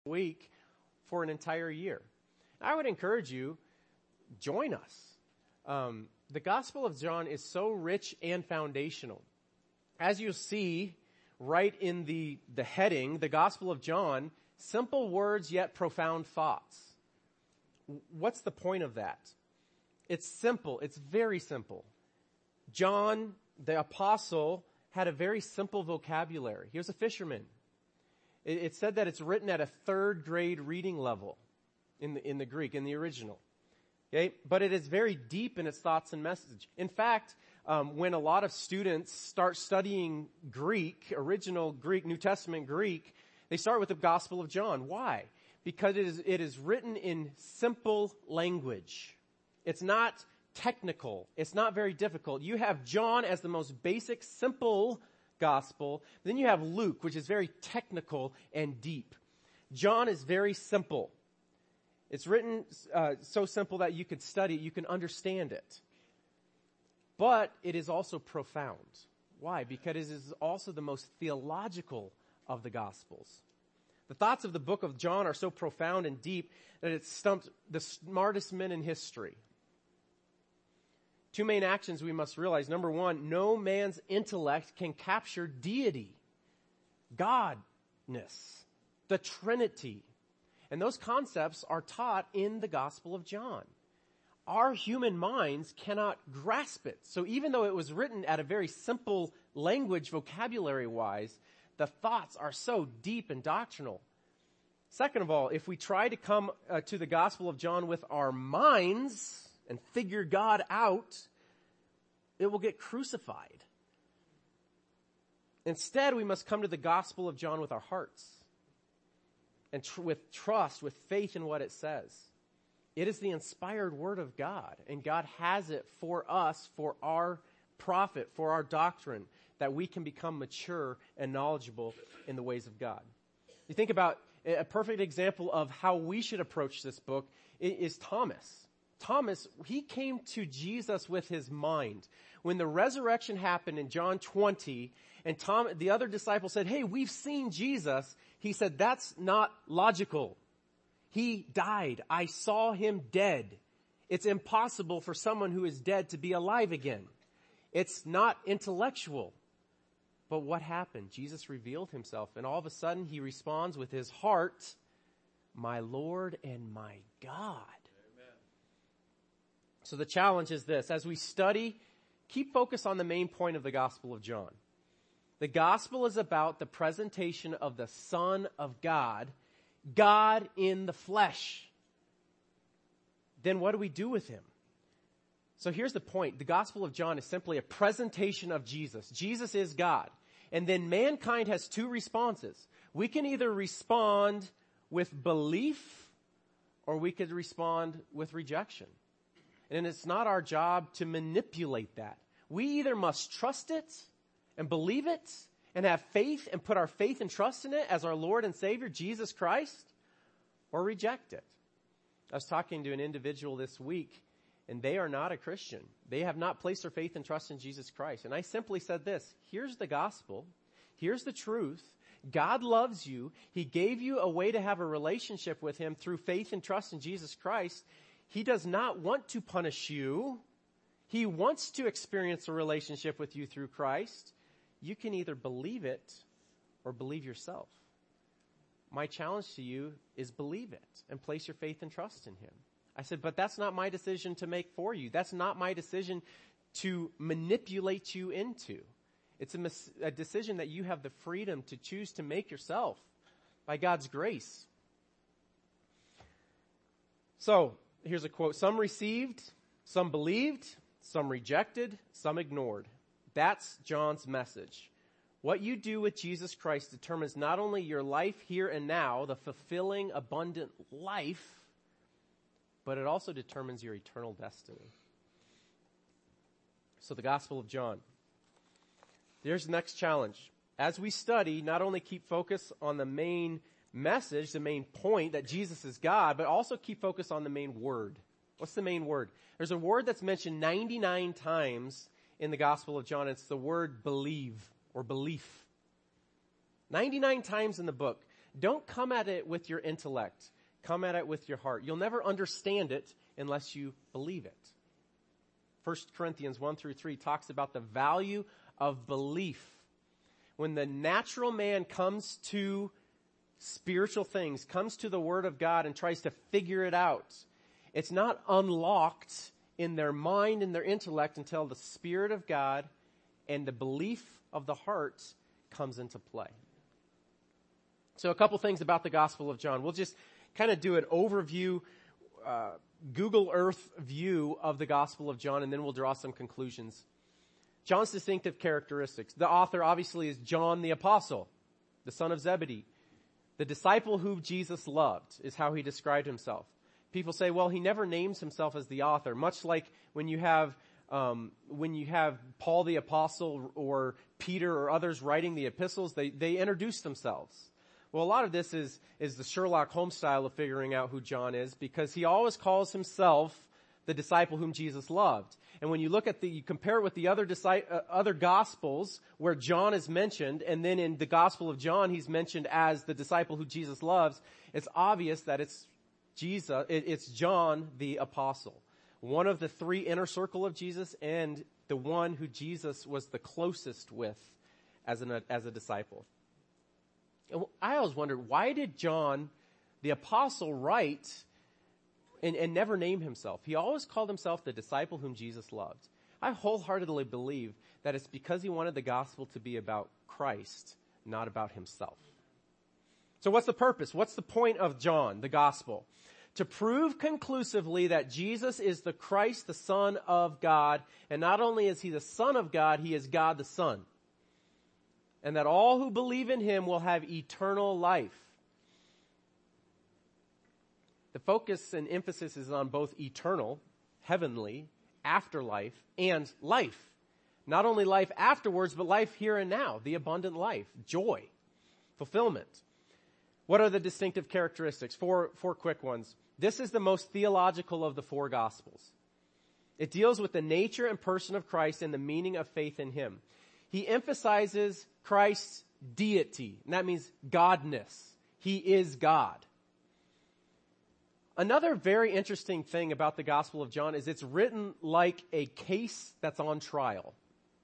week for an entire year. I would encourage you, join us. The Gospel of John is so rich and foundational. As you'll see right in the heading, the Gospel of John, simple words yet profound thoughts. What's the point of that? It's simple. It's very simple. John, the apostle, had a very simple vocabulary. He was a fisherman. It said that it's written at a third grade reading level in the Greek, in the original. Okay? But it is very deep in its thoughts and message. In fact, when a lot of students start studying Greek, original Greek, New Testament Greek, they start with the Gospel of John. Why? Because it is written in simple language. It's not technical. It's not very difficult. You have John as the most basic, simple gospel. Then you have Luke, which is very technical and deep. John is very simple. It's written so simple that you could study it, you can understand it. But it is also profound. Why? Because it is also the most theological of the Gospels. The thoughts of the book of John are so profound and deep that it stumped the smartest men in history. Two main actions we must realize. Number one, no man's intellect can capture deity, Godness, the Trinity. And those concepts are taught in the Gospel of John. Our human minds cannot grasp it. So even though it was written at a very simple language, vocabulary-wise, the thoughts are so deep and doctrinal. Second of all, if we try to come to the Gospel of John with our minds and figure God out, it will get crucified. Instead, we must come to the Gospel of John with our hearts and with trust, with faith in what it says. It is the inspired Word of God, and God has it for us, for our profit, for our doctrine, that we can become mature and knowledgeable in the ways of God. You think about a perfect example of how we should approach this book is Thomas. Thomas, he came to Jesus with his mind. When the resurrection happened in John 20, and the other disciples said, "Hey, we've seen Jesus," he said, "That's not logical. He died. I saw him dead. It's impossible for someone who is dead to be alive again. It's not intellectual." But what happened? Jesus revealed himself, and all of a sudden he responds with his heart, "My Lord and my God." Amen. So the challenge is this. As we study, keep focus on the main point of the Gospel of John. The Gospel is about the presentation of the Son of God, God in the flesh. Then what do we do with him? So here's the point. The Gospel of John is simply a presentation of Jesus. Jesus is God. And then mankind has two responses. We can either respond with belief or we could respond with rejection. And it's not our job to manipulate that. We either must trust it and believe it and have faith and put our faith and trust in it as our Lord and Savior, Jesus Christ, or reject it. I was talking to an individual this week, and they are not a Christian. They have not placed their faith and trust in Jesus Christ. And I simply said this: here's the gospel. Here's the truth. God loves you. He gave you a way to have a relationship with him through faith and trust in Jesus Christ. He does not want to punish you. He wants to experience a relationship with you through Christ. You can either believe it or believe yourself. My challenge to you is believe it and place your faith and trust in him. I said, but that's not my decision to make for you. That's not my decision to manipulate you into. It's a decision that you have the freedom to choose to make yourself by God's grace. So, here's a quote. Some received, some believed, some rejected, some ignored. That's John's message. What you do with Jesus Christ determines not only your life here and now, the fulfilling, abundant life, but it also determines your eternal destiny. So the Gospel of John. There's the next challenge. As we study, not only keep focus on the main message, the main point that Jesus is God, but also keep focus on the main word. What's the main word? There's a word that's mentioned 99 times in the Gospel of John. It's the word believe or belief. 99 times in the book. don't come at it with your intellect. Come at it with your heart. You'll never understand it unless you believe it. 1 Corinthians 1-3 talks about the value of belief. When the natural man comes to spiritual things, comes to the Word of God and tries to figure it out, it's not unlocked in their mind and their intellect until the Spirit of God and the belief of the heart comes into play. So a couple things about the Gospel of John. We'll just kind of do an overview, Google Earth view of the Gospel of John, and then we'll draw some conclusions. John's distinctive characteristics. The author obviously is John the Apostle, the son of Zebedee. The disciple who Jesus loved is how he described himself. People say, well, he never names himself as the author, much like when you have Paul the Apostle or Peter or others writing the epistles, they introduce themselves. Well, a lot of this is the Sherlock Holmes style of figuring out who John is, because he always calls himself the disciple whom Jesus loved. And when you look at you compare it with the other Gospels where John is mentioned, and then in the Gospel of John he's mentioned as the disciple who Jesus loves, it's obvious that it's John the Apostle. One of the three inner circle of Jesus, and the one who Jesus was the closest with as a disciple. And I always wondered, why did John the Apostle write and never name himself? He always called himself the disciple whom Jesus loved. I wholeheartedly believe that it's because he wanted the gospel to be about Christ, not about himself. So what's the purpose? What's the point of John, the gospel? To prove conclusively that Jesus is the Christ, the Son of God, and not only is he the Son of God, he is God the Son. And that all who believe in him will have eternal life. The focus and emphasis is on both eternal, heavenly, afterlife, and life. Not only life afterwards, but life here and now, the abundant life, joy, fulfillment. What are the distinctive characteristics? Four quick ones. This is the most theological of the four Gospels. It deals with the nature and person of Christ and the meaning of faith in him. He emphasizes Christ's deity, and that means godness. He is God. Another very interesting thing about the Gospel of John is it's written like a case that's on trial.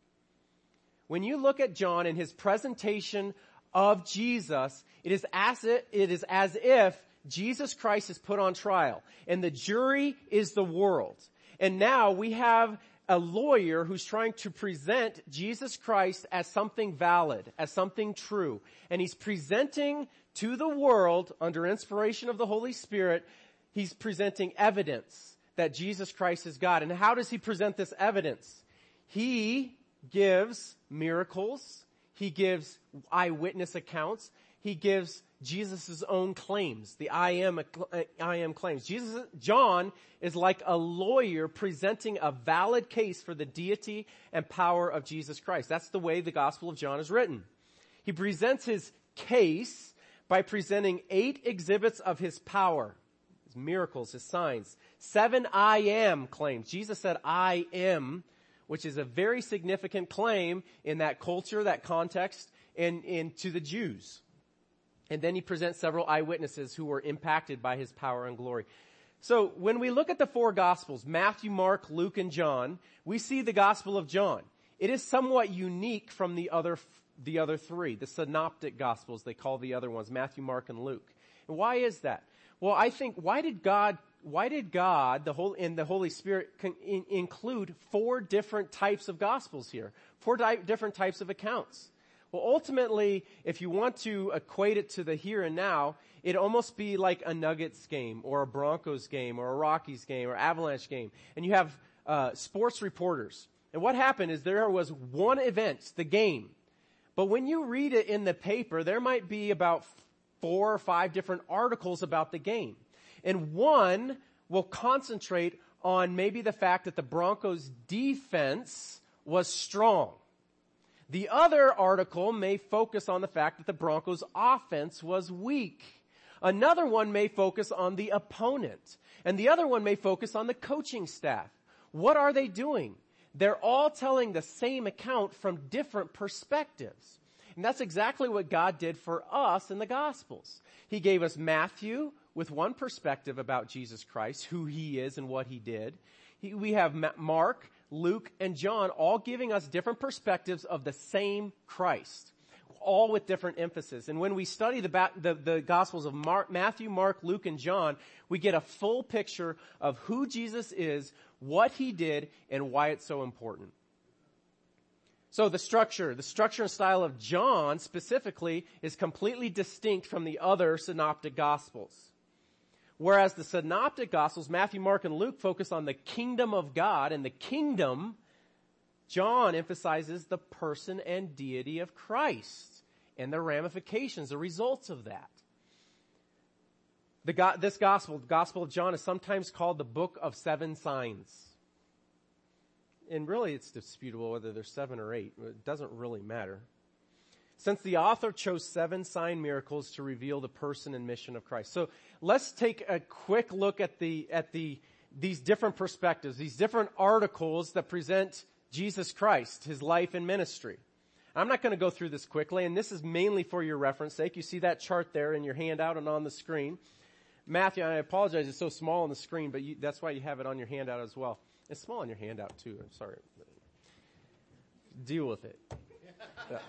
When you look at John and his presentation of Jesus, it is as if Jesus Christ is put on trial, and the jury is the world. And now we have a lawyer who's trying to present Jesus Christ as something valid, as something true. And he's presenting to the world, under inspiration of the Holy Spirit, he's presenting evidence that Jesus Christ is God. And how does he present this evidence? He gives miracles. He gives eyewitness accounts. He gives Jesus' own claims, the I am claims. John is like a lawyer presenting a valid case for the deity and power of Jesus Christ. That's the way the Gospel of John is written. He presents his case by presenting 8 exhibits of his power, his miracles, his signs. 7 I am claims. Jesus said, I am, which is a very significant claim in that culture, that context, and to the Jews. And then he presents several eyewitnesses who were impacted by his power and glory. So when we look at the 4 Gospels, Matthew, Mark, Luke, and John, we see the Gospel of John. It is somewhat unique from the other 3, the synoptic Gospels, they call the other ones, Matthew, Mark, and Luke. And why is that? Well, I think, why did God, the Holy Spirit include 4 different types of Gospels here? 4 different types of accounts. Well, ultimately, if you want to equate it to the here and now, it'd almost be like a Nuggets game or a Broncos game or a Rockies game or Avalanche game. And you have sports reporters. And what happened is there was one event, the game. But when you read it in the paper, there might be about 4 or 5 different articles about the game. And one will concentrate on maybe the fact that the Broncos' defense was strong. The other article may focus on the fact that the Broncos' offense was weak. Another one may focus on the opponent. And the other one may focus on the coaching staff. What are they doing? They're all telling the same account from different perspectives. And that's exactly what God did for us in the Gospels. He gave us Matthew with one perspective about Jesus Christ, who he is and what he did. We have Mark, Luke, and John all giving us different perspectives of the same Christ, all with different emphasis. And when we study the Gospels of Matthew, Mark, Luke, and John, we get a full picture of who Jesus is, what he did, and why it's so important. So the structure and style of John specifically is completely distinct from the other synoptic Gospels. Whereas the synoptic Gospels, Matthew, Mark, and Luke, focus on the kingdom of God and the kingdom, John emphasizes the person and deity of Christ and the ramifications, the results of that. This gospel, the Gospel of John, is sometimes called the Book of Seven Signs. And really it's disputable whether there's 7 or 8. It doesn't really matter. Since the author chose 7 sign miracles to reveal the person and mission of Christ. So let's take a quick look at these different perspectives, these different articles that present Jesus Christ, his life and ministry. I'm not going to go through this quickly, and this is mainly for your reference sake. You see that chart there in your handout and on the screen. Matthew, I apologize, it's so small on the screen, but that's why you have it on your handout as well. It's small on your handout too. I'm sorry. Deal with it. Yeah.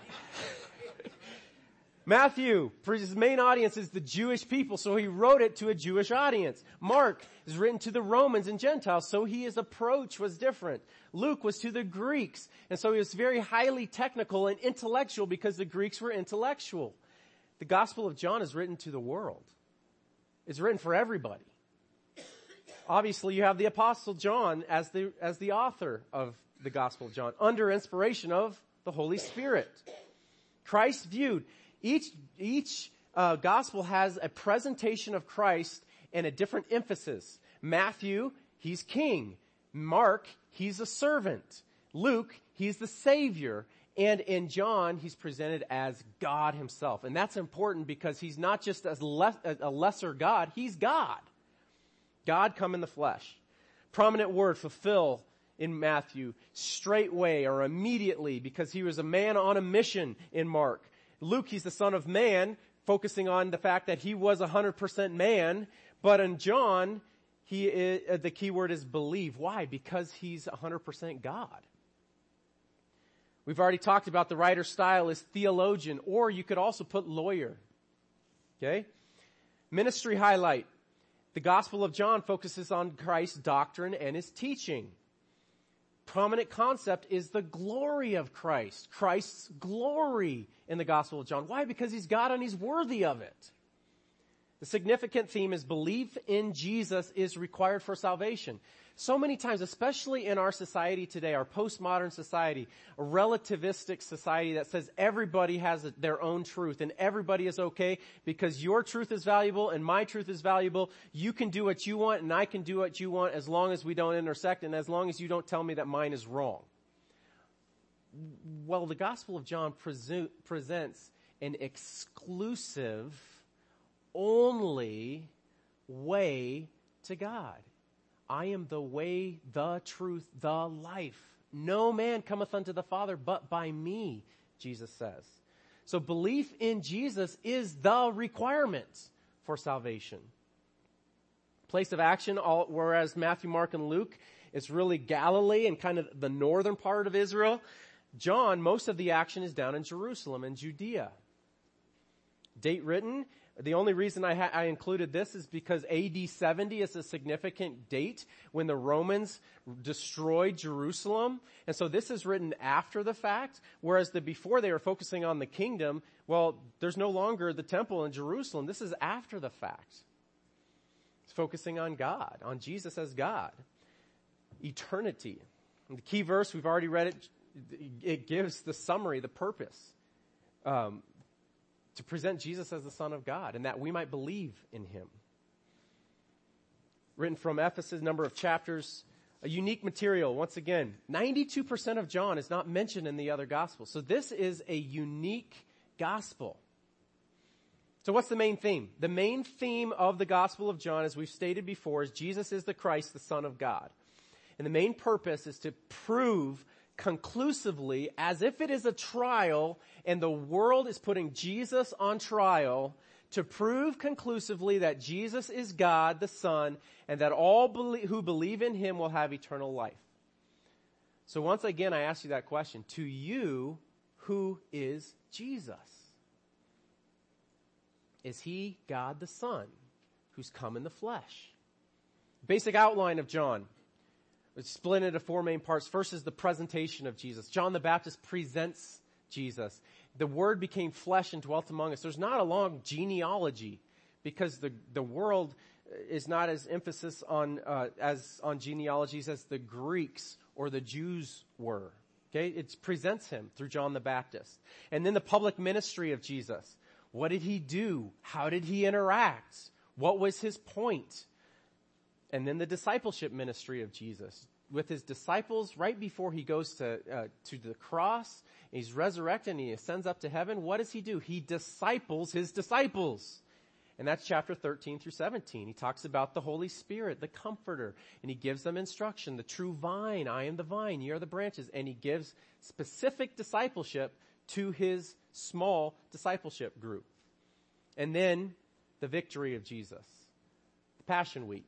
Matthew, for his main audience is the Jewish people, so he wrote it to a Jewish audience. Mark is written to the Romans and Gentiles, so his approach was different. Luke was to the Greeks, and so he was very highly technical and intellectual because the Greeks were intellectual. The Gospel of John is written to the world. It's written for everybody. Obviously, you have the Apostle John as the author of the Gospel of John, under inspiration of the Holy Spirit. Christ viewed. Each Gospel has a presentation of Christ and a different emphasis. Matthew, he's king. Mark, he's a servant. Luke, he's the Savior. And in John, he's presented as God himself. And that's important because he's not just a lesser God, he's God. God come in the flesh. Prominent word, fulfill, in Matthew. Straightway or immediately, because he was a man on a mission in Mark. Luke, he's the Son of Man, focusing on the fact that he was 100% man. But in John, the key word is believe. Why? Because he's 100% God. We've already talked about the writer's style is theologian, or you could also put lawyer. Okay? Ministry highlight. The Gospel of John focuses on Christ's doctrine and his teaching. Prominent concept is the glory of Christ. Christ's glory in the Gospel of John. Why? Because he's God and he's worthy of it. The significant theme is belief in Jesus is required for salvation. So many times, especially in our society today, our postmodern society, a relativistic society that says everybody has their own truth and everybody is okay because your truth is valuable and my truth is valuable. You can do what you want and I can do what you want as long as we don't intersect and as long as you don't tell me that mine is wrong. Well, the Gospel of John presents an exclusive, only way to God. I am the way, the truth, the life. No man cometh unto the Father but by me, Jesus says. So belief in Jesus is the requirement for salvation. Place of action, whereas Matthew, Mark, and Luke, it's really Galilee and kind of the northern part of Israel. John, most of the action is down in Jerusalem and Judea. Date written. The only reason I included this is because AD 70 is a significant date when the Romans destroyed Jerusalem. And so this is written after the fact, whereas before they were focusing on the kingdom, well, there's no longer the temple in Jerusalem. This is after the fact. It's focusing on God, on Jesus as God. Eternity. And the key verse, we've already read it. It gives the summary, the purpose. To present Jesus as the Son of God and that we might believe in him. Written from Ephesus, number of chapters, a unique material. Once again, 92% of John is not mentioned in the other Gospels. So this is a unique gospel. So what's the main theme? The main theme of the Gospel of John, as we've stated before, is Jesus is the Christ, the Son of God. And the main purpose is to prove conclusively, as if it is a trial, and the world is putting Jesus on trial to prove conclusively that Jesus is God, the Son, and that all who believe in him will have eternal life. So once again, I ask you that question. To you, who is Jesus? Is he God the Son who's come in the flesh? Basic outline of John. It's split into four main parts. First is the presentation of Jesus. John the Baptist presents Jesus. The Word became flesh and dwelt among us. There's not a long genealogy because the world is not as emphasis on genealogies as the Greeks or the Jews were. Okay, it presents him through John the Baptist. And then the public ministry of Jesus. What did he do? How did he interact? What was his point? And then the discipleship ministry of Jesus. With his disciples, right before he goes to the cross, he's resurrected and he ascends up to heaven, what does he do? He disciples his disciples. And that's chapter 13 through 17. He talks about the Holy Spirit, the Comforter, and he gives them instruction. The true vine, I am the vine, ye are the branches. And he gives specific discipleship to his small discipleship group. And then the victory of Jesus, the Passion Week.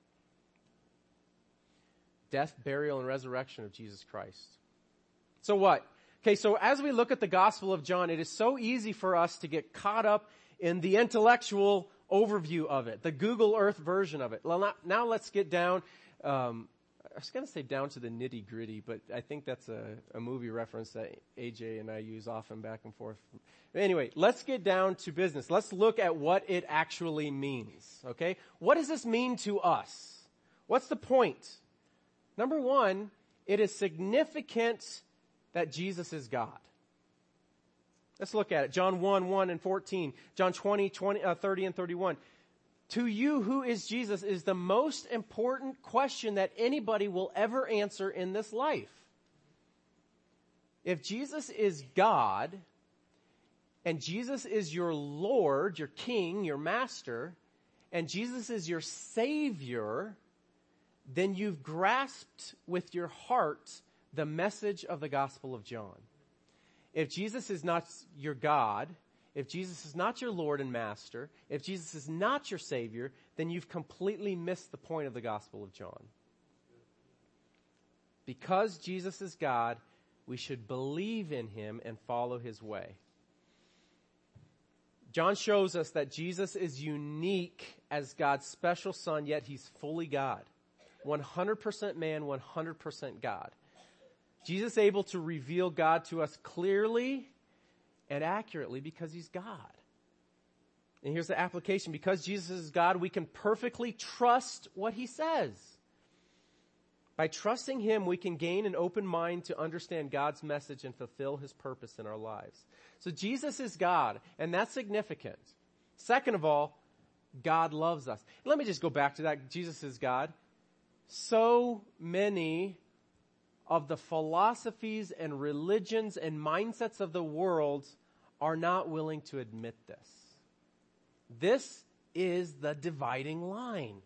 Death, burial, and resurrection of Jesus Christ. So what? Okay, so as we look at the Gospel of John, it is so easy for us to get caught up in the intellectual overview of it, the Google Earth version of it. Well, now let's get down, I was going to say down to the nitty gritty, but I think that's a movie reference that AJ and I use often back and forth. Anyway, let's get down to business. Let's look at what it actually means, okay? What does this mean to us? What's the point? Number one, it is significant that Jesus is God. Let's look at it. John 1 and 14. John 30 and 31. To you, who is Jesus, is the most important question that anybody will ever answer in this life. If Jesus is God, and Jesus is your Lord, your King, your Master, and Jesus is your Savior, then you've grasped with your heart the message of the Gospel of John. If Jesus is not your God, if Jesus is not your Lord and Master, if Jesus is not your Savior, then you've completely missed the point of the Gospel of John. Because Jesus is God, we should believe in him and follow his way. John shows us that Jesus is unique as God's special Son, yet he's fully God. 100% man, 100% God. Jesus is able to reveal God to us clearly and accurately because he's God. And here's the application. Because Jesus is God, we can perfectly trust what he says. By trusting him, we can gain an open mind to understand God's message and fulfill his purpose in our lives. So Jesus is God, and that's significant. Second of all, God loves us. Let me just go back to that. Jesus is God. So many of the philosophies and religions and mindsets of the world are not willing to admit this. This is the dividing line.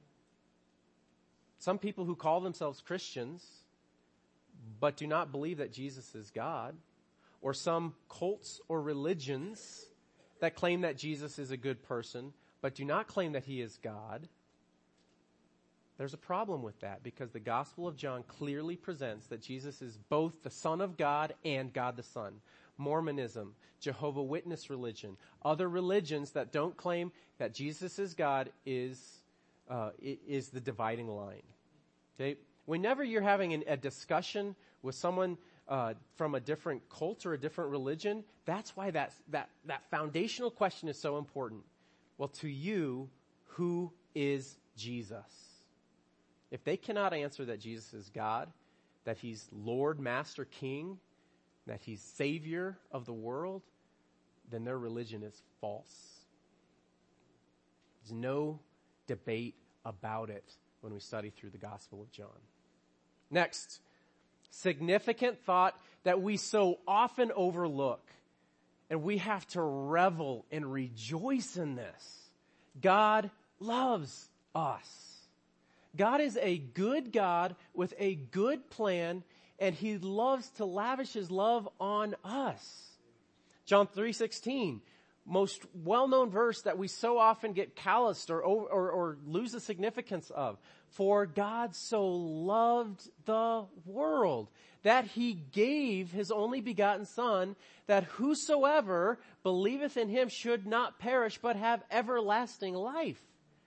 Some people who call themselves Christians but do not believe that Jesus is God, or some cults or religions that claim that Jesus is a good person but do not claim that he is God, there's a problem with that because the Gospel of John clearly presents that Jesus is both the Son of God and God the Son. Mormonism, Jehovah's Witness religion, other religions that don't claim that Jesus is God is the dividing line. Okay? Whenever you're having a discussion with someone from a different cult or a different religion, that's why that foundational question is so important. Well, to you, who is Jesus? If they cannot answer that Jesus is God, that he's Lord, Master, King, that he's Savior of the world, then their religion is false. There's no debate about it when we study through the Gospel of John. Next, significant thought that we so often overlook, and we have to revel and rejoice in this. God loves us. God is a good God with a good plan, and he loves to lavish his love on us. John 3:16, most well-known verse that we so often get calloused or lose the significance of. For God so loved the world that he gave his only begotten Son, that whosoever believeth in him should not perish but have everlasting life.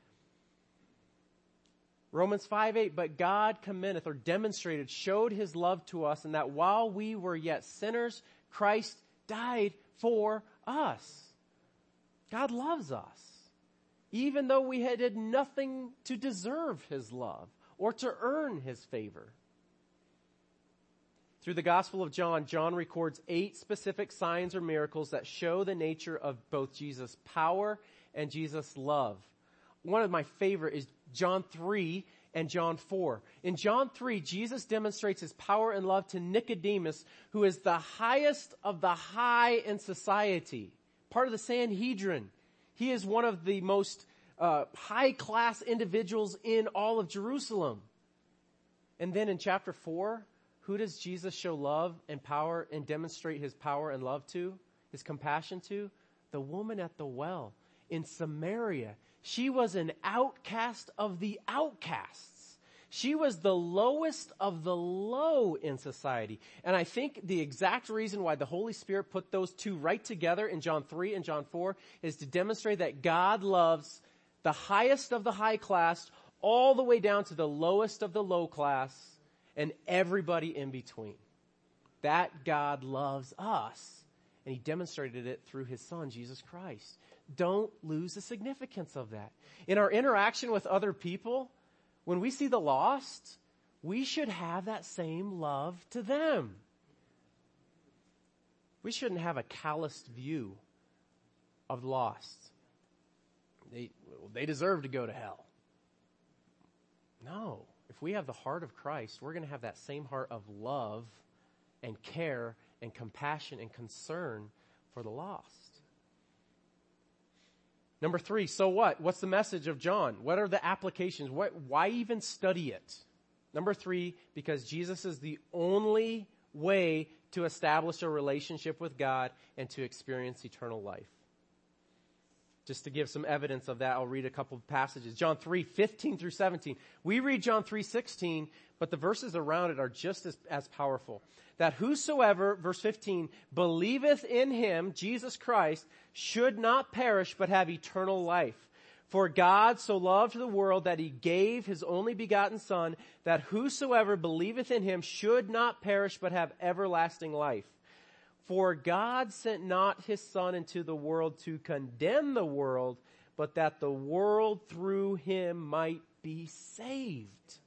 Romans 5:8, but God commendeth, or demonstrated, showed his love to us, in that while we were yet sinners, Christ died for us. God loves us, even though we did nothing to deserve his love or to earn his favor. Through the Gospel of John, John records 8 specific signs or miracles that show the nature of both Jesus' power and Jesus' love. One of my favorite is John 3 and John 4. In John 3, Jesus demonstrates his power and love to Nicodemus, who is the highest of the high in society, part of the Sanhedrin. He is one of the most high-class individuals in all of Jerusalem. And then in chapter 4, who does Jesus show love and power and demonstrate his power and love to, his compassion to? The woman at the well in Samaria. She was an outcast of the outcasts. She was the lowest of the low in society. And I think the exact reason why the Holy Spirit put those two right together in John 3 and John 4 is to demonstrate that God loves the highest of the high class all the way down to the lowest of the low class and everybody in between. That God loves us, and he demonstrated it through his Son, Jesus Christ. Don't lose the significance of that. In our interaction with other people, when we see the lost, we should have that same love to them. We shouldn't have a calloused view of the lost. They deserve to go to hell. No. If we have the heart of Christ, we're going to have that same heart of love and care and compassion and concern for the lost. Number 3, so what? What's the message of John? What are the applications? Why even study it? Number 3, because Jesus is the only way to establish a relationship with God and to experience eternal life. Just to give some evidence of that, I'll read a couple of passages. John 3:15 through 17. We read John 3:16, but the verses around it are just as powerful. That whosoever, verse 15, believeth in him, Jesus Christ, should not perish but have eternal life. For God so loved the world that he gave his only begotten Son, that whosoever believeth in him should not perish but have everlasting life. For God sent not his Son into the world to condemn the world, but that the world through him might be saved.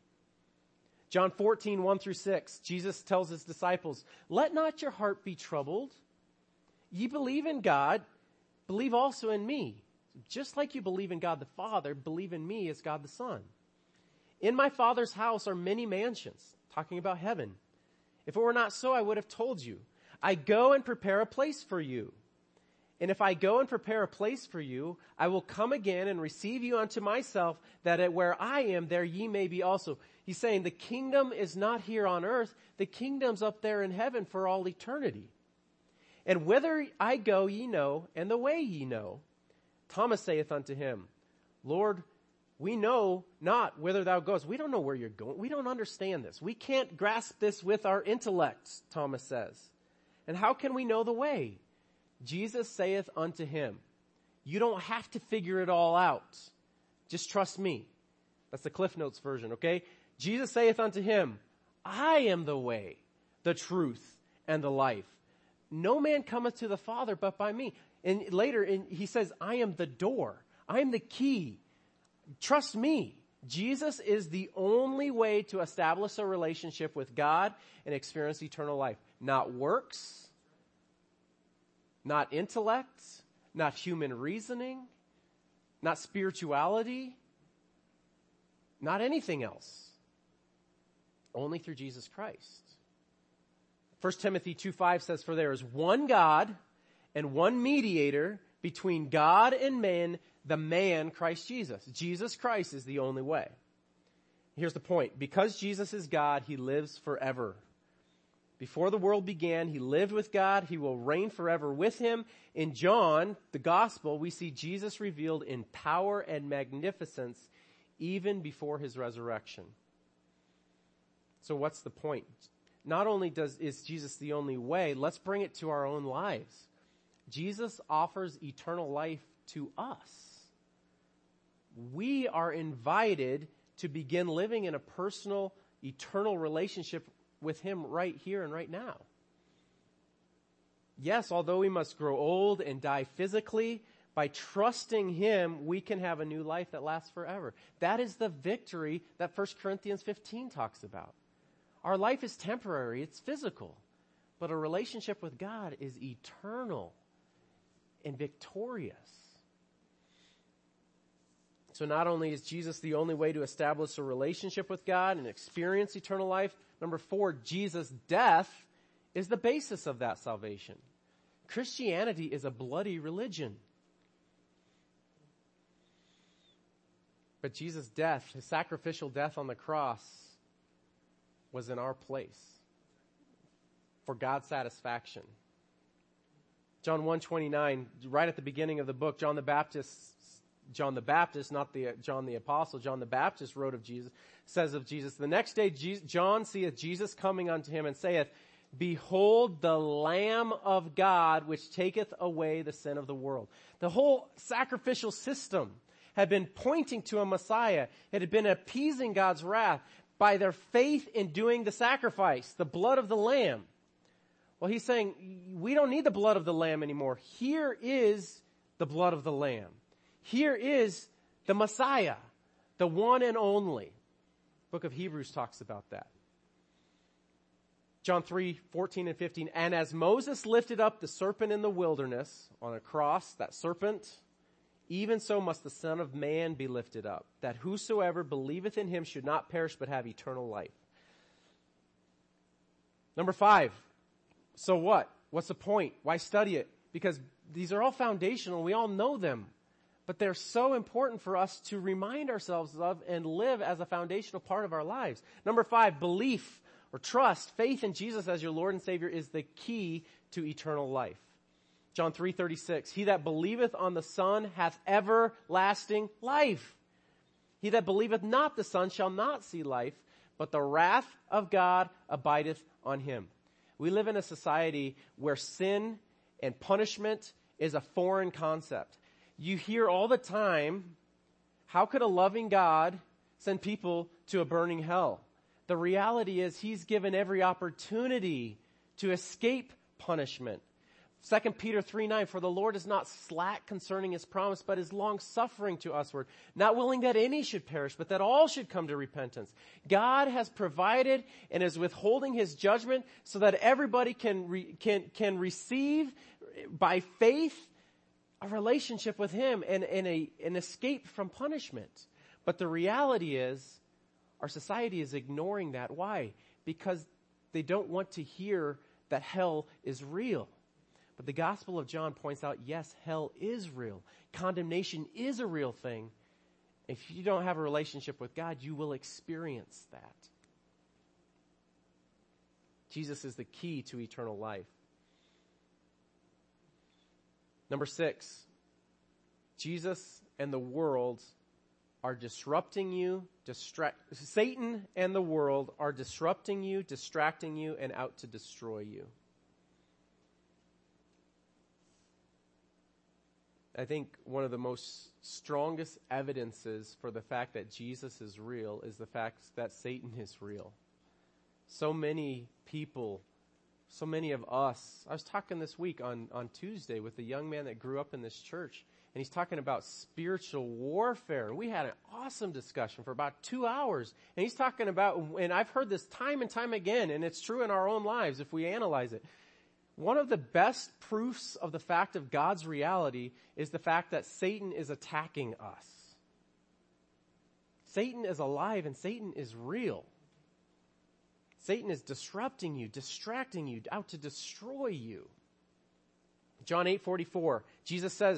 John 14:1 through 6, Jesus tells his disciples, let not your heart be troubled. Ye believe in God, believe also in me. Just like you believe in God the Father, believe in me as God the Son. In my Father's house are many mansions, talking about heaven. If it were not so, I would have told you. I go and prepare a place for you. And if I go and prepare a place for you, I will come again and receive you unto myself, that where I am, there ye may be also. He's saying the kingdom is not here on earth. The kingdom's up there in heaven for all eternity. And whither I go ye know, and the way ye know. Thomas saith unto him, Lord, we know not whither thou goest. We don't know where you're going. We don't understand this. We can't grasp this with our intellects, Thomas says. And how can we know the way? Jesus saith unto him, you don't have to figure it all out. Just trust me. That's the Cliff Notes version, okay? Jesus saith unto him, I am the way, the truth, and the life. No man cometh to the Father but by me. And later he says, I am the door. I am the key. Trust me. Jesus is the only way to establish a relationship with God and experience eternal life. Not works, not intellect, not human reasoning, not spirituality, not anything else. Only through Jesus Christ. 1 Timothy 2:5 says, for there is one God and one mediator between God and man, the man Christ Jesus. Jesus Christ is the only way. Here's the point. Because Jesus is God, he lives forever. Before the world began, he lived with God. He will reign forever with him. In John, the gospel, we see Jesus revealed in power and magnificence even before his resurrection. So what's the point? Not only is Jesus the only way, let's bring it to our own lives. Jesus offers eternal life to us. We are invited to begin living in a personal, eternal relationship with him right here and right now. Yes, although we must grow old and die physically, by trusting him, we can have a new life that lasts forever. That is the victory that 1 Corinthians 15 talks about. Our life is temporary, it's physical, but a relationship with God is eternal and victorious. So not only is Jesus the only way to establish a relationship with God and experience eternal life, number 4, Jesus' death is the basis of that salvation. Christianity is a bloody religion. But Jesus' death, his sacrificial death on the cross, was in our place for God's satisfaction. John 1:29, right at the beginning of the book, John the Baptist, not John the Apostle, John the Baptist wrote of Jesus, says of Jesus, the next day John seeth Jesus coming unto him and saith, Behold the Lamb of God, which taketh away the sin of the world. The whole sacrificial system had been pointing to a Messiah. It had been appeasing God's wrath by their faith in doing the sacrifice, the blood of the Lamb. Well, he's saying, we don't need the blood of the Lamb anymore. Here is the blood of the Lamb. Here is the Messiah, the one and only. Book of Hebrews talks about that. John 3:14 and 15. And as Moses lifted up the serpent in the wilderness on a cross, that serpent, even so must the Son of Man be lifted up, that whosoever believeth in him should not perish but have eternal life. Number 5. So what? What's the point? Why study it? Because these are all foundational. We all know them. But they're so important for us to remind ourselves of and live as a foundational part of our lives. Number 5, belief or trust, faith in Jesus as your Lord and Savior is the key to eternal life. John 3:36, he that believeth on the Son hath everlasting life. He that believeth not the Son shall not see life, but the wrath of God abideth on him. We live in a society where sin and punishment is a foreign concept. You hear all the time, how could a loving God send people to a burning hell? The reality is he's given every opportunity to escape punishment. 2 Peter 3:9, for the Lord is not slack concerning his promise, but is long-suffering to usward, not willing that any should perish, but that all should come to repentance. God has provided and is withholding his judgment so that everybody can receive by faith a relationship with him and an escape from punishment. But the reality is, our society is ignoring that. Why? Because they don't want to hear that hell is real. But the Gospel of John points out, yes, hell is real. Condemnation is a real thing. If you don't have a relationship with God, you will experience that. Jesus is the key to eternal life. Number 6, Jesus and the world are disrupting you. Satan and the world are disrupting you, distracting you, and out to destroy you. I think one of the most strongest evidences for the fact that Jesus is real is the fact that Satan is real. So many people, so many of us, I was talking this week on Tuesday with a young man that grew up in this church, and he's talking about spiritual warfare. And we had an awesome discussion for about 2 hours. And he's talking about, and I've heard this time and time again, and it's true in our own lives if we analyze it. One of the best proofs of the fact of God's reality is the fact that Satan is attacking us. Satan is alive and Satan is real. Satan is disrupting you, distracting you, out to destroy you. John 8:44, Jesus says,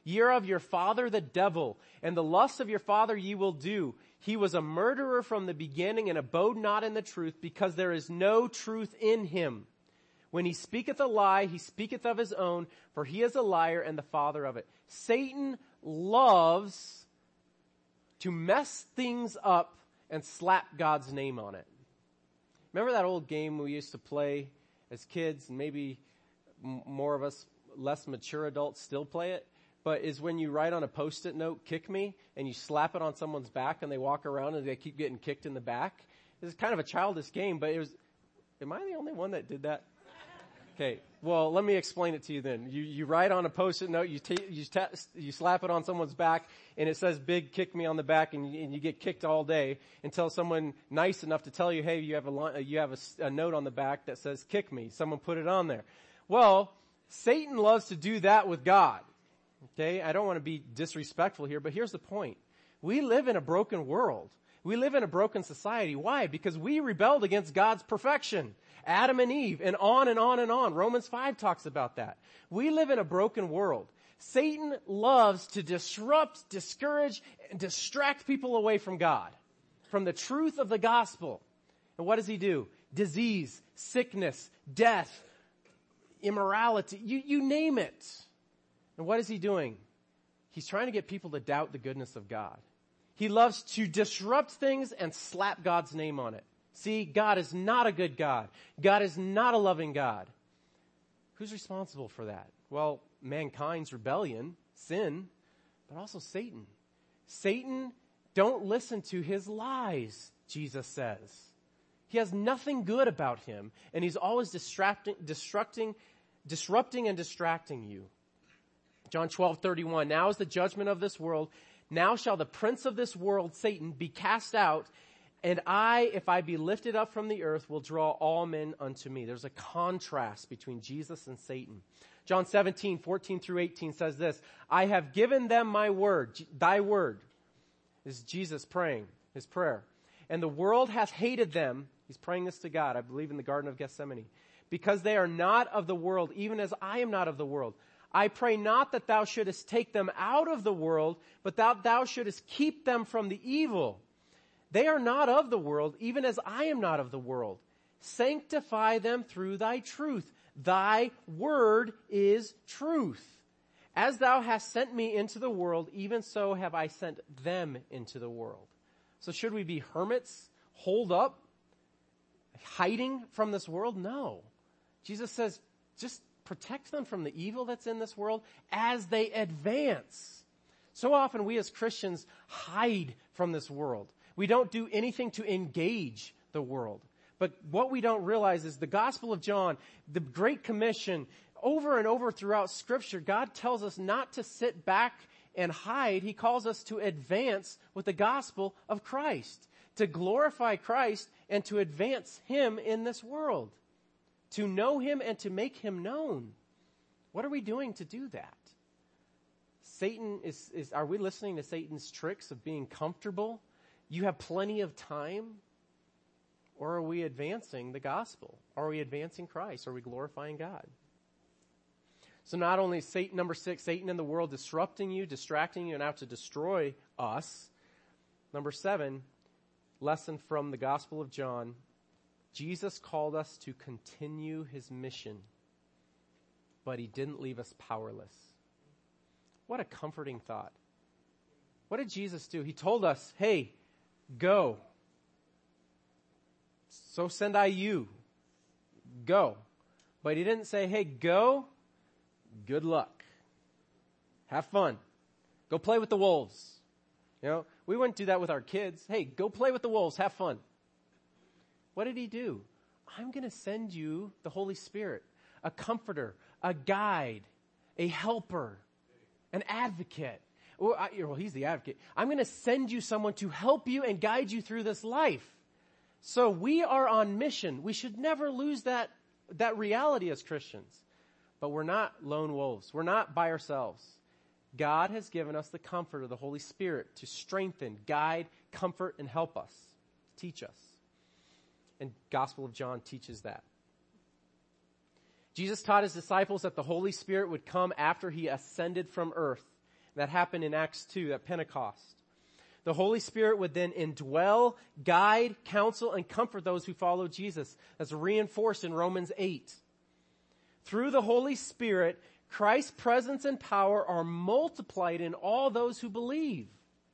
Ye are of your father the devil, and the lusts of your father ye will do. He was a murderer from the beginning and abode not in the truth, because there is no truth in him. When he speaketh a lie, he speaketh of his own, for he is a liar and the father of it. Satan loves to mess things up and slap God's name on it. Remember that old game we used to play as kids, and maybe more of us less mature adults still play it, but is when you write on a Post-it note, "kick me," and you slap it on someone's back and they walk around and they keep getting kicked in the back. It's kind of a childish game, but am I the only one that did that? Okay, well, let me explain it to you then. You write on a Post-it note, you slap it on someone's back, and it says big kick me on the back, and you get kicked all day until someone nice enough to tell you, hey, you have a note on the back that says kick me. Someone put it on there. Well, Satan loves to do that with God. Okay, I don't want to be disrespectful here, but here's the point. We live in a broken world. We live in a broken society. Why? Because we rebelled against God's perfection. Adam and Eve, and on and on and on. Romans 5 talks about that. We live in a broken world. Satan loves to disrupt, discourage, and distract people away from God, from the truth of the gospel. And what does he do? Disease, sickness, death, immorality, you name it. And what is he doing? He's trying to get people to doubt the goodness of God. He loves to disrupt things and slap God's name on it. See, God is not a good God. God is not a loving God. Who's responsible for that? Well, mankind's rebellion, sin, but also Satan. Satan, don't listen to his lies, Jesus says. He has nothing good about him, and he's always disrupting and distracting you. John 12:31, now is the judgment of this world. Now shall the prince of this world, Satan, be cast out, and I, if I be lifted up from the earth, will draw all men unto me. There's a contrast between Jesus and Satan. John 17:14-18 says this, I have given them my word, thy word. This is Jesus praying, his prayer. And the world hath hated them. He's praying this to God, I believe in the Garden of Gethsemane. Because they are not of the world, even as I am not of the world. I pray not that thou shouldest take them out of the world, but that thou shouldest keep them from the evil. They are not of the world, even as I am not of the world. Sanctify them through thy truth. Thy word is truth. As thou hast sent me into the world, even so have I sent them into the world. So should we be hermits, holed up, hiding from this world? No. Jesus says, just protect them from the evil that's in this world as they advance. So often we as Christians hide from this world. We don't do anything to engage the world. But what we don't realize is the Gospel of John, the Great Commission, over and over throughout Scripture, God tells us not to sit back and hide. He calls us to advance with the gospel of Christ, to glorify Christ and to advance him in this world, to know him and to make him known. What are we doing to do that? Satan are we listening to Satan's tricks of being comfortable? You have plenty of time? Or are we advancing the gospel? Are we advancing Christ? Are we glorifying God? So not only is Satan, number 6, Satan in the world disrupting you, distracting you, and out to destroy us. Number 7, lesson from the Gospel of John, Jesus called us to continue his mission, but he didn't leave us powerless. What a comforting thought. What did Jesus do? He told us, hey, go. So send I you. Go. But he didn't say, hey, go. Good luck. Have fun. Go play with the wolves. You know, we wouldn't do that with our kids. Hey, go play with the wolves. Have fun. What did he do? I'm going to send you the Holy Spirit, a comforter, a guide, a helper, an advocate. Well, he's the advocate. I'm going to send you someone to help you and guide you through this life. So we are on mission. We should never lose that reality as Christians. But we're not lone wolves. We're not by ourselves. God has given us the comfort of the Holy Spirit to strengthen, guide, comfort, and help us, teach us. And Gospel of John teaches that. Jesus taught his disciples that the Holy Spirit would come after he ascended from earth. That happened in Acts 2 at Pentecost. The Holy Spirit would then indwell, guide, counsel, and comfort those who follow Jesus. That's reinforced in Romans 8. Through the Holy Spirit, Christ's presence and power are multiplied in all those who believe.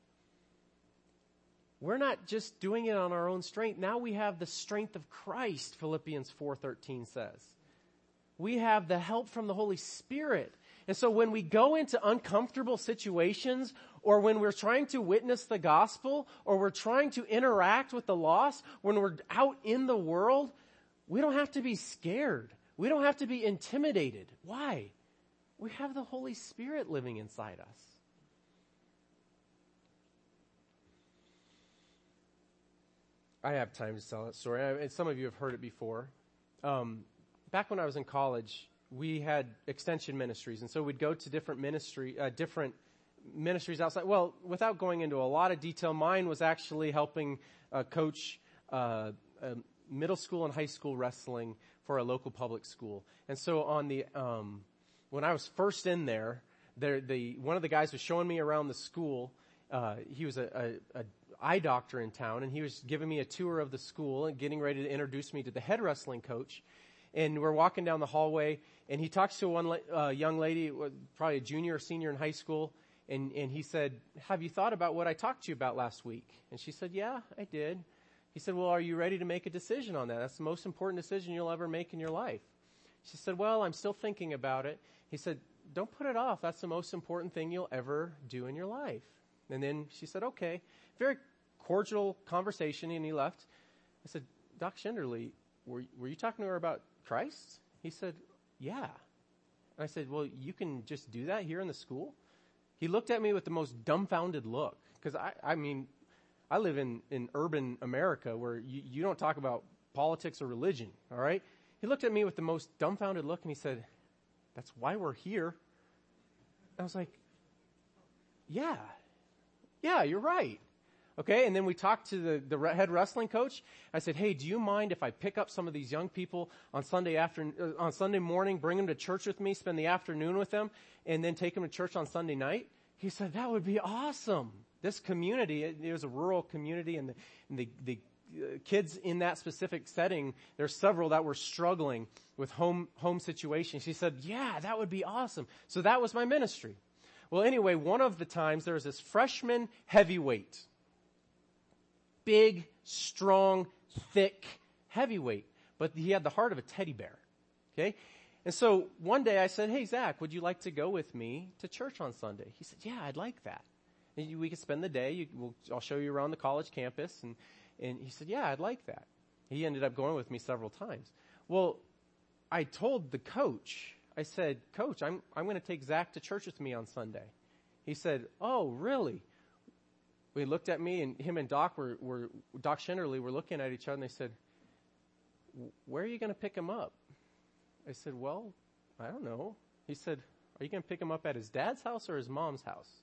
We're not just doing it on our own strength. Now we have the strength of Christ, Philippians 4:13 says. We have the help from the Holy Spirit. And so when we go into uncomfortable situations, or when we're trying to witness the gospel, or we're trying to interact with the lost, when we're out in the world, we don't have to be scared. We don't have to be intimidated. Why? We have the Holy Spirit living inside us. I have time to tell that story. And some of you have heard it before. Back when I was in college, we had extension ministries, and so we'd go to different ministries outside. Well, without going into a lot of detail, mine was actually helping coach middle school and high school wrestling for a local public school. And so on the when I was first in there, one of the guys was showing me around the school. He was a eye doctor in town, and he was giving me a tour of the school and getting ready to introduce me to the head wrestling coach. And we're walking down the hallway, and he talks to one young lady, probably a junior or senior in high school, and he said, "Have you thought about what I talked to you about last week?" And she said, "Yeah, I did." He said, "Well, are you ready to make a decision on that? That's the most important decision you'll ever make in your life." She said, "Well, I'm still thinking about it." He said, "Don't put it off. That's the most important thing you'll ever do in your life." And then she said, "Okay." Very cordial conversation, and he left. I said, "Doc Schinderly, were you talking to her about Christ?" He said, "Yeah." And I said, "Well, you can just do that here in the school?" He looked at me with the most dumbfounded look, because I mean, I live in urban America where you don't talk about politics or religion, all right? He looked at me with the most dumbfounded look, and he said, "That's why we're here." I was like, yeah, you're right. Okay, and then we talked to the head wrestling coach. I said, "Hey, do you mind if I pick up some of these young people on Sunday morning, bring them to church with me, spend the afternoon with them, and then take them to church on Sunday night?" He said, "That would be awesome." This community, it was a rural community, and the kids in that specific setting, there's several that were struggling with home situations. He said, "Yeah, that would be awesome." So that was my ministry. Well, anyway, one of the times there was this freshman heavyweight. Big, strong, thick heavyweight. But he had the heart of a teddy bear. Okay? And so one day I said, "Hey, Zach, would you like to go with me to church on Sunday?" He said, "Yeah, I'd like that. And we could spend the day. I'll show you around the college campus." And he said, "Yeah, I'd like that." He ended up going with me several times. Well, I told the coach, I said, "Coach, I'm going to take Zach to church with me on Sunday." He said, "Oh, really?" We looked at me, and him and Doc Doc Schinderly were looking at each other, and they said, "Where are you going to pick him up?" I said, "Well, I don't know." He said, "Are you going to pick him up at his dad's house or his mom's house?"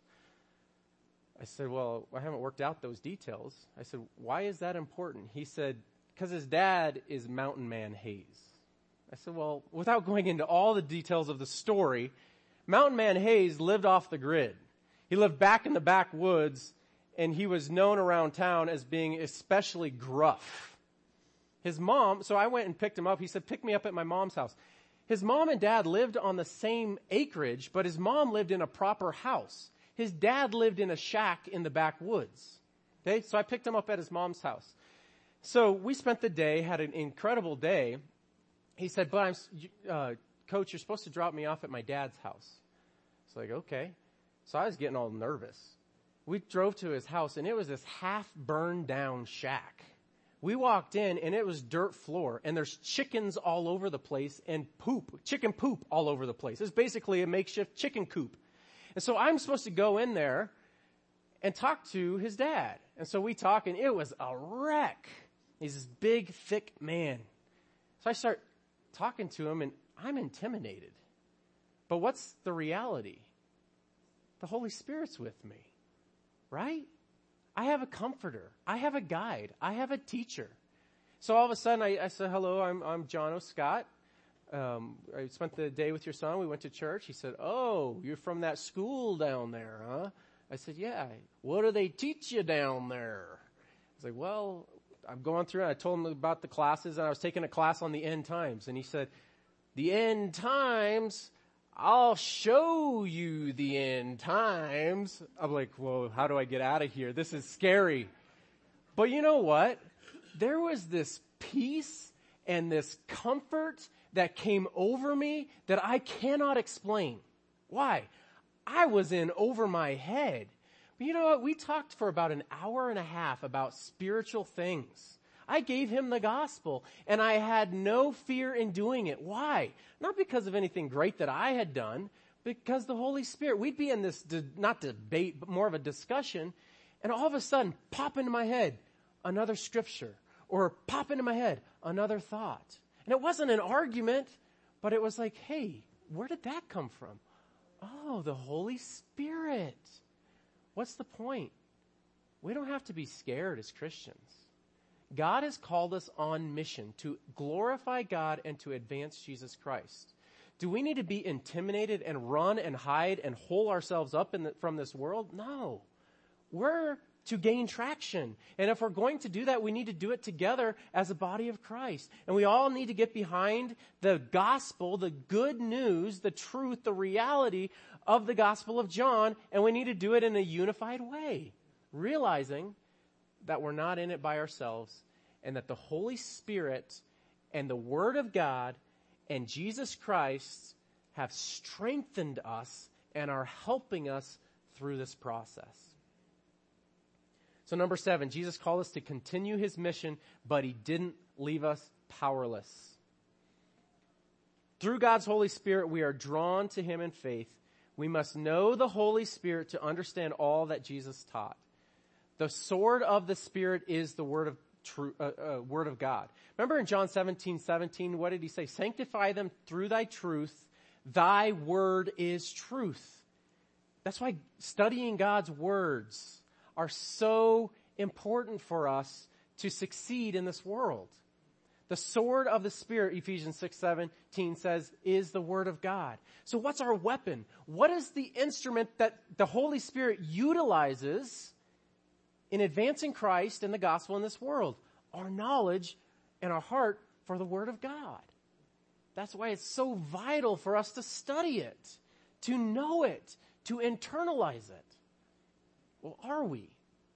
I said, "Well, I haven't worked out those details." I said, "Why is that important?" He said, "Because his dad is Mountain Man Hayes." I said, "Well, without going into all the details of the story, Mountain Man Hayes lived off the grid. He lived back in the backwoods, and he was known around town as being especially gruff. His mom, so I went and picked him up. He said, "Pick me up at my mom's house." His mom and dad lived on the same acreage, but his mom lived in a proper house. His dad lived in a shack in the backwoods. Okay, so I picked him up at his mom's house. So we spent the day, had an incredible day. He said, "But Coach, you're supposed to drop me off at my dad's house." It's like, okay. So I was getting all nervous. We drove to his house, and it was this half-burned down shack. We walked in, and it was dirt floor, and there's chickens all over the place and chicken poop all over the place. It's basically a makeshift chicken coop. And so I'm supposed to go in there and talk to his dad. And so we talk, and it was a wreck. He's this big, thick man. So I start talking to him, and I'm intimidated. But what's the reality? The Holy Spirit's with me. Right? I have a comforter. I have a guide. I have a teacher. So all of a sudden I said, "Hello, I'm John O'Scott. I spent the day with your son. We went to church. He said, oh, you're from that school down there, huh? I said, yeah. What do they teach you down there? I was like, well, I'm going through it. I told him about the classes, and I was taking a class on the end times. And he said, the end times? I'll show you the end times. I'm like, well, how do I get out of here? This is scary. But you know what? There was this peace and this comfort that came over me that I cannot explain. Why? I was in over my head. But you know what? We talked for about an hour and a half about spiritual things. I gave him the gospel, and I had no fear in doing it. Why? Not because of anything great that I had done, because the Holy Spirit. We'd be in this, not debate, but more of a discussion, and all of a sudden, pop into my head another scripture, or pop into my head another thought. And it wasn't an argument, but it was like, hey, where did that come from? Oh, the Holy Spirit. What's the point? We don't have to be scared as Christians. God has called us on mission to glorify God and to advance Jesus Christ. Do we need to be intimidated and run and hide and hole ourselves up from this world? No. We're to gain traction. And if we're going to do that, we need to do it together as a body of Christ. And we all need to get behind the gospel, the good news, the truth, the reality of the Gospel of John, and we need to do it in a unified way, realizing that we're not in it by ourselves, and that the Holy Spirit and the Word of God and Jesus Christ have strengthened us and are helping us through this process. So number 7, Jesus called us to continue his mission, but he didn't leave us powerless. Through God's Holy Spirit, we are drawn to him in faith. We must know the Holy Spirit to understand all that Jesus taught. The sword of the Spirit is the word of God. Remember in John 17:17, what did he say? Sanctify them through thy truth. Thy word is truth. That's why studying God's words are so important for us to succeed in this world. The sword of the Spirit, Ephesians 6:17 says, is the Word of God. So what's our weapon? What is the instrument that the Holy Spirit utilizes in advancing Christ and the gospel in this world? Our knowledge and our heart for the Word of God. That's why it's so vital for us to study it, to know it, to internalize it. Well, are we?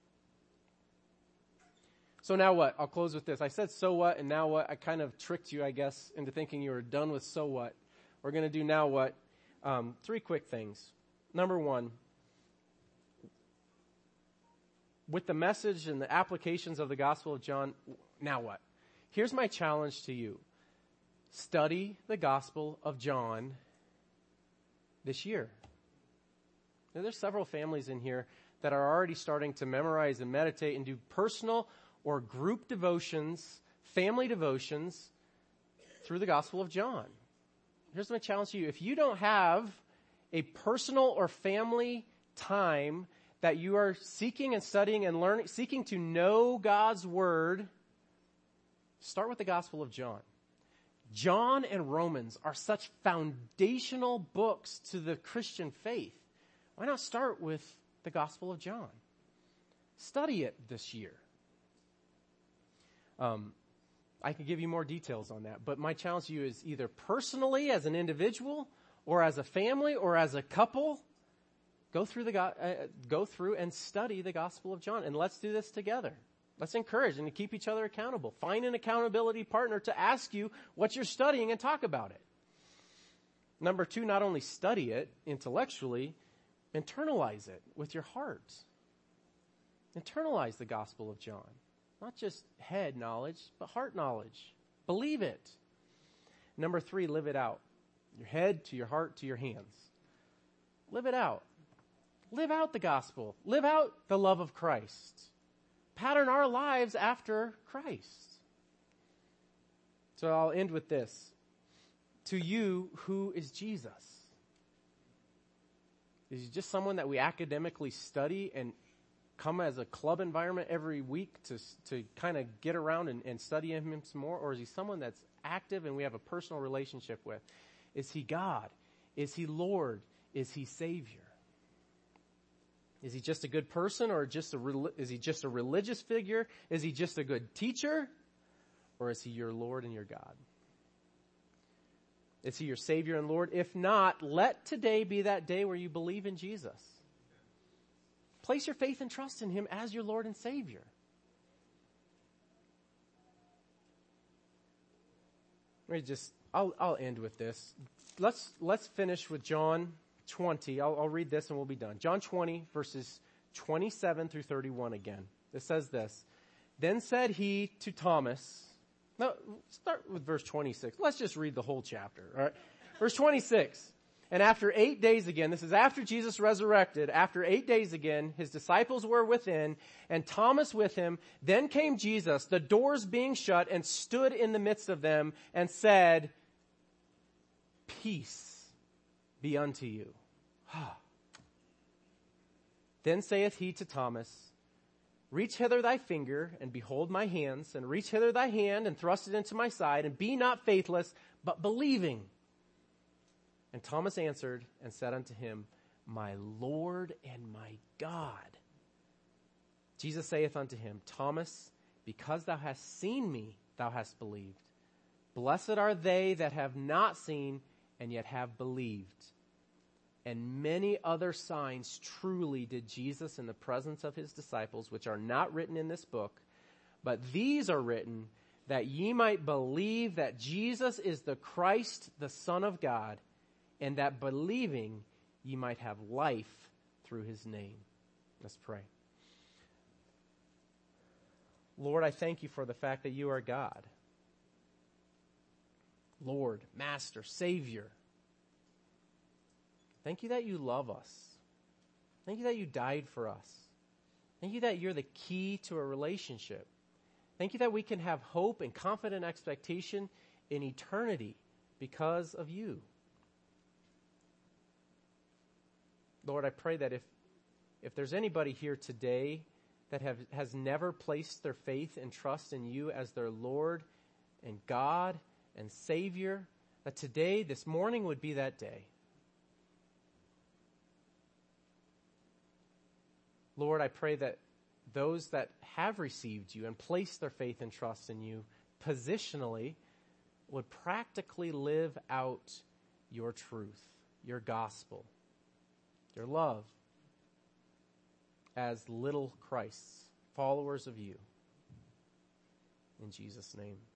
So now what? I'll close with this. I said so what and now what. I kind of tricked you, I guess, into thinking you were done with so what. We're going to do now what. 3 quick things. Number 1, with the message and the applications of the Gospel of John, now what? Here's my challenge to you. Study the Gospel of John this year. Now, there's several families in here that are already starting to memorize and meditate and do personal or group devotions, family devotions, through the Gospel of John. Here's my challenge to you. If you don't have a personal or family time that you are seeking and studying and learning, seeking to know God's Word, start with the Gospel of John. John and Romans are such foundational books to the Christian faith. Why not start with the Gospel of John? Study it this year. I could give you more details on that, but my challenge to you is either personally as an individual or as a family or as a couple, go through and study the Gospel of John, and let's do this together. Let's encourage and keep each other accountable. Find an accountability partner to ask you what you're studying and talk about it. Number 2, not only study it intellectually, internalize it with your heart. Internalize the Gospel of John. Not just head knowledge, but heart knowledge. Believe it. Number 3, live it out. Your head to your heart to your hands. Live it out. Live out the gospel. Live out the love of Christ. Pattern our lives after Christ. So I'll end with this. To you, who is Jesus? Is he just someone that we academically study and come as a club environment every week to kind of get around and study him some more? Or is he someone that's active and we have a personal relationship with? Is he God? Is he Lord? Is he Savior? Is he just a good person, or is he just a religious figure? Is he just a good teacher? Or is he your Lord and your God? Is he your Savior and Lord? If not, let today be that day where you believe in Jesus. Place your faith and trust in him as your Lord and Savior. I'll end with this. Let's finish with John 20. I'll read this and we'll be done. John 20, verses 27 through 31 again. It says this. Then said he to Thomas. No, start with verse 26. Let's just read the whole chapter. All right. Verse 26. And after 8 days again, this is after Jesus resurrected, after 8 days again, his disciples were within, and Thomas with him. Then came Jesus, the doors being shut, and stood in the midst of them, and said, Peace be unto you. Then saith he to Thomas, Reach hither thy finger, and behold my hands, and reach hither thy hand, and thrust it into my side, and be not faithless, but believing. And Thomas answered and said unto him, My Lord and my God. Jesus saith unto him, Thomas, because thou hast seen me, thou hast believed. Blessed are they that have not seen, and yet have believed. And many other signs truly did Jesus in the presence of his disciples, which are not written in this book. But these are written that ye might believe that Jesus is the Christ, the Son of God, and that believing ye might have life through his name. Let's pray. Lord, I thank you for the fact that you are God. Lord, Master, Savior. Thank you that you love us. Thank you that you died for us. Thank you that you're the key to a relationship. Thank you that we can have hope and confident expectation in eternity because of you. Lord, I pray that if there's anybody here today that has never placed their faith and trust in you as their Lord and God and Savior, that today, this morning would be that day. Lord, I pray that those that have received you and placed their faith and trust in you positionally would practically live out your truth, your gospel, your love as little Christs, followers of you. In Jesus' name.